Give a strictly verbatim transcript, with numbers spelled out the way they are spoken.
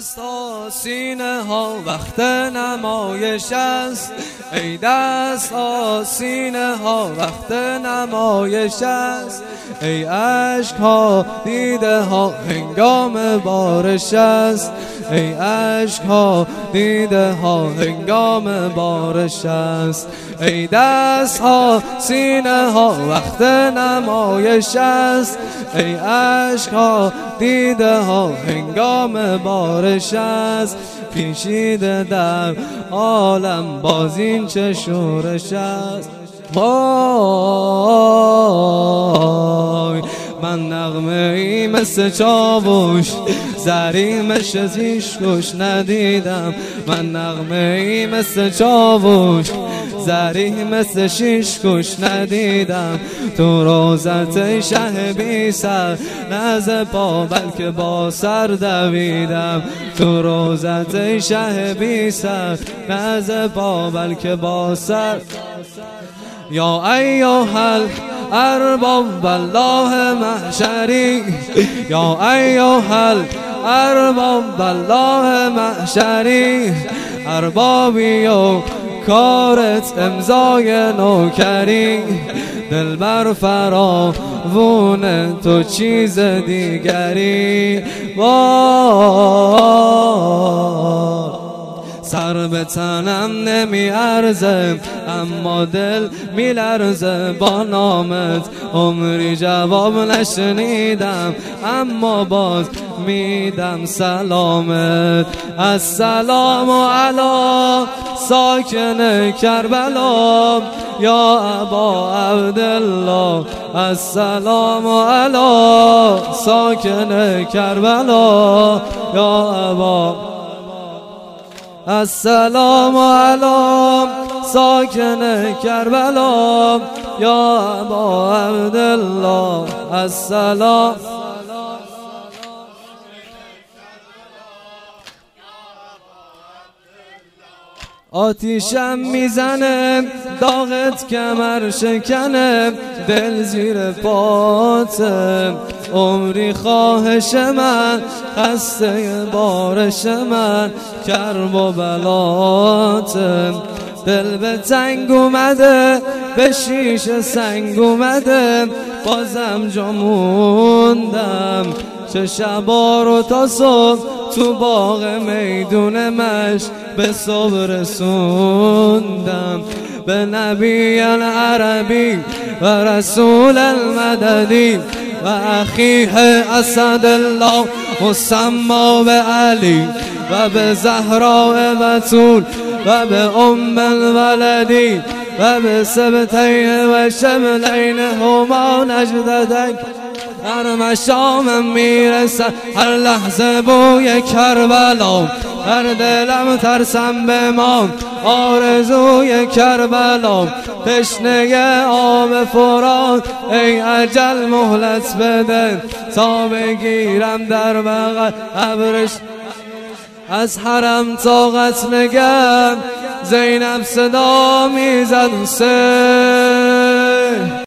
دست ها سینه ها وقت نمایش است، ای دست ها سینه ها وقت نمایش است، ای اشک ها دیده ها هنگام بارش است، ای اشک ها دیده ها هنگام بارش است، ای دست ها سینه ها وقت نمایش است، ای اشک ها دیده ها هنگام بارش است، پیچیده در عالم باز این چه شورش است. وای من نغمه ای مثل چاووش زریمش زیش گوش ندیدم، من نغمه ای مثل چاووش زریم مثل شیش گوش ندیدم، تو روزت شه بی سر نز پا بلکه با سر دویدم، تو روزت شه بی سر نز پا بلکه با سر. یا ایها الارباب بالله محشری، یا ایها الارباب بالله محشری، اربابی و کارت امضای نوکری، دلبر فراوونه تو چیز دیگری. وای سر به تنم نمی ارزه اما دل می لرزه با نامت، عمری جواب نشنیدم اما باز میدم سلامت. السلام علی ساکن کربلا یا ابا عبدالله، السلام علی ساکن کربلا یا ابا، السلام علی ساکن کربلا یا ابا عبدالله، السلام. آتیشم میزنه داغت کمر شکنه دل زیر پاته، عمری خواهش من خسته بارش من کرب و بلاته، دل به تنگ اومده به شیشه سنگ اومده بازم جا موندم، چه شبا رو تا صبح تو باغ میدون مشت به صبح رسوندم، به نبی العربی و رسول المددی و اخیه اسد الله مسما به علی و به زهراء بتول و به ام الولدی و به سبتین و شملین هما نجددک. هر مشامم میرسد هر لحظه بوی کربلا، هر دلم ترسم بمان آرزوی کربلا، تشنه آب فرات ای اجل مهلت بده تا بگیرم در بغل ابرش از حرم طاقت نگم. زینب صدا میزد حسین